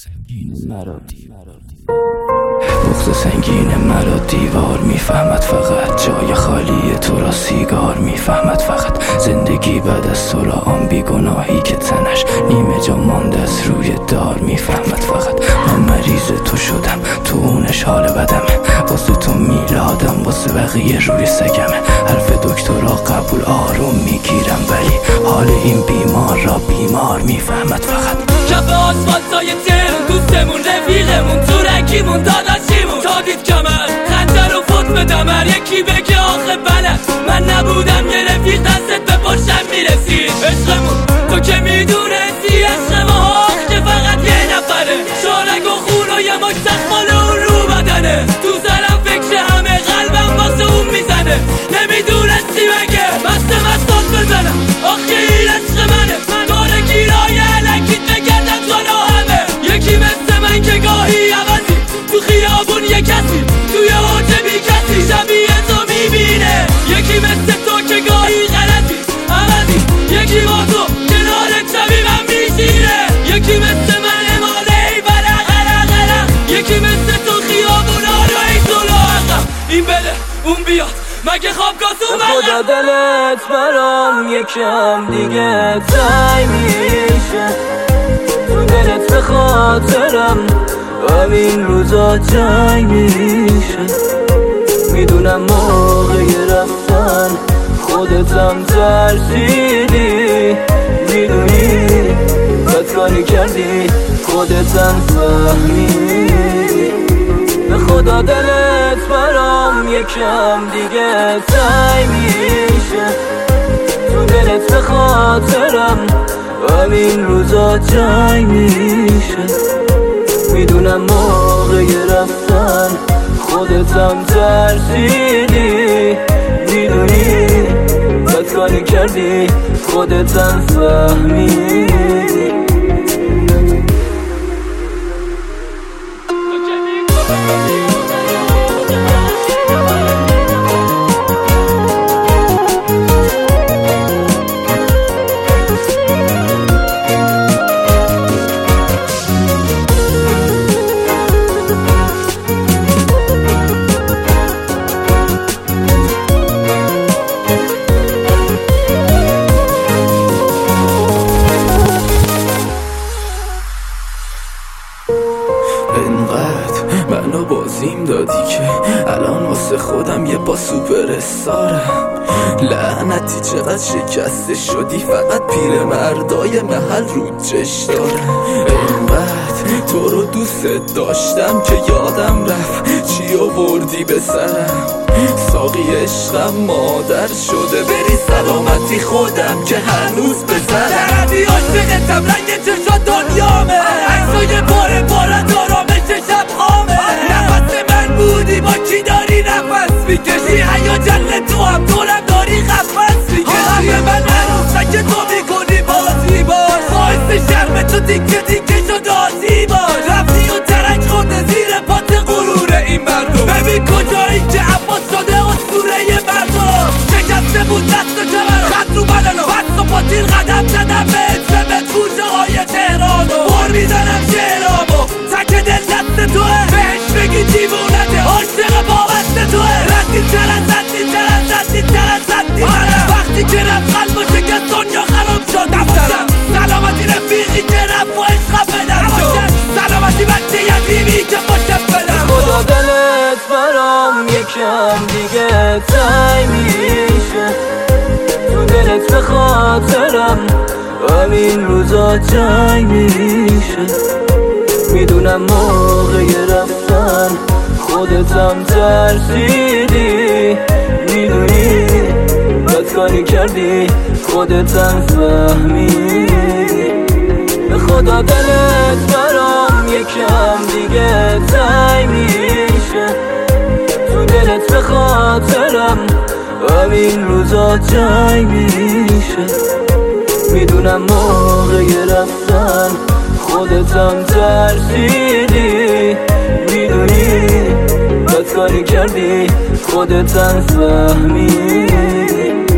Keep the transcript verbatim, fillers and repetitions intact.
سنگین مرا دیوار بغض سنگین مرا دیوار میفهمد، فقط جای خالی تو را سیگار میفهمد، فقط زندگی بعد از تو را آن بیگناهی که تنش نیمه جا مانده از روی دار میفهمد، فقط من مریض تو شدم، تو اونش حال بدمه، واسه تو میلادم، واسه بقیه روی سگمه، حرف دکترها قبول آروم میگیرم، ولی حال این بیمار را بیمار میفهمد، فقط کف آسفالتای تهرون، دوستمون، رفیقمون، تورکیمون، داداشیمون، تا دید کمر خنجر و فتم دمر، یکی بگه آخه بلد من نبودم یه رفیق دستت به پشتم میرسید، عشقمون تو که میدونستی عشق ما که فقط یه نفره، شارک و خون و یه مش تخمال اون رو بدنه، تو سرم فکر همه قلبم واسه اون میزنه، نمیدونستی مگه مست مستات بزنم، آخه این عشق منه، داره گیرای علکیت بگردم جانا همه، یکی مثل من که گاهی عوضی تو خیابون یه کسی توی اوج بی کسی شبیه تو میبینه، یکی مثل تو که گاهی غلطی عوضی، یکی با تو کنار شبی من میشینه، یکی مثل من اماله ای برق غرق غرق، یکی مثل تو خیابونا رو ای جلو عقب، این بده اون بیاد مگه خوابگاه تو مقب، خدا دلت برام یکم دیگه تای میشه، تو دلت به خاطرم همین روزا جای میشه، میدونم موقع رفتن خودتم ترسیدی، میدونی بد کاری کردی خودتم فهمیدی، به خدا دلت برام یکم دیگه تای میشه، تو دلت به خاطرم همین روزا جای میشه، میدونم موقع رفتن خودتم ترسیدی، میدونی بد کاری کردی خودتم فهمیدی. انقدر منو بازیم دادی که الان واسه خودم یه با سوپر استارم، لعنتی چقدر شکسته شدی، فقط پیر مردای محل رو چش دارم، انقدر تو رو دوست داشتم که یادم رفت چی آوردی به سرم، ساقی عشقم مادر شده، بری سلامتی خودم که هنوز به سرم، نردی عاشقتم رنگ چشات دنیامه، عکسای باره باره دارامش شب خامه، نفس من بودی با کی داری نفس میکشی، هیجان تو هم دورم داری قفس میکشی، همه من عروسه که تو میکنی بازی باش، باعث شرم تو دیگه دیگه شد آزی باش، رفتی و ترک خورده زیر پات غرور این مردم، ببین کجایی که عباس شده اسطوره مردم، شکسته بود دست و کمرم، خط رو بدنم، بست و پاتیر قدم زدم به اسمت کوچه های تهرانو، بر میزنم شعرامو، تک دل دست توه، بهش بگی دیوونته، عاشق بابست توه، ردی تر از ردی تر از ردی تر از ردی تره، وقتی که رفت قلب و شکست دنیا خراب شد نباشم، سلامتی رفیقی که رفت و عشقم بده باشم، سلامتی بچه یتیمی که باشم بده، خدا دلت برام یکم دیگه تای میشه، تو دلت به خاطرم همین روزا جای میشه، میدونم موقع رفتن خودتم ترسیدی، میدونی بد کاری کردی خودتم فهمیدی، به خدا دلت برام یکم دیگه تای میشه، تو دلت به خاطرم همین روزا جای میشه، میدونم موقع رفتن خودتم ترسیدی، میدونی بد کاری کردی خودتم فهمیدی.